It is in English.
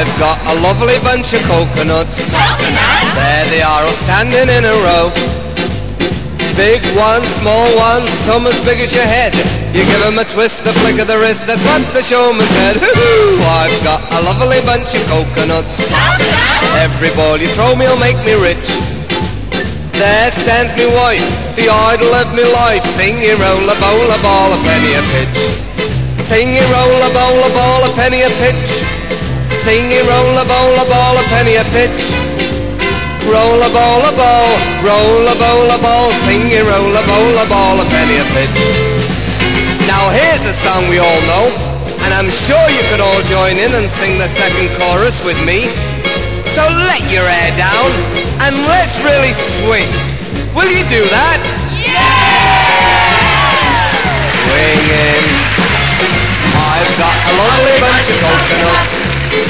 I've got a lovely bunch of coconuts. There they are, all standing in a row. Big ones, small ones, some as big as your head. You give 'em a twist, a flick of the wrist, that's what the showman said. Hoo-hoo! I've got a lovely bunch of coconuts. Every ball you throw me'll make me rich. There stands me wife, the idol of me life. Sing ye roll a bowl, a ball, a penny a pitch. Sing ye roll a bowl, a ball, a penny a pitch. Sing ye roll a bowl, a ball, a penny a pitch. Roll a ball, a ball, roll a bowl, a ball. Sing ye roll a bowl, a ball, a penny a pitch. Now here's a song we all know, and I'm sure you could all join in and sing the second chorus with me. So let your hair down and let's really swing. Will you do that? Yeah! Swinging. I've got a lovely bunch of coconuts.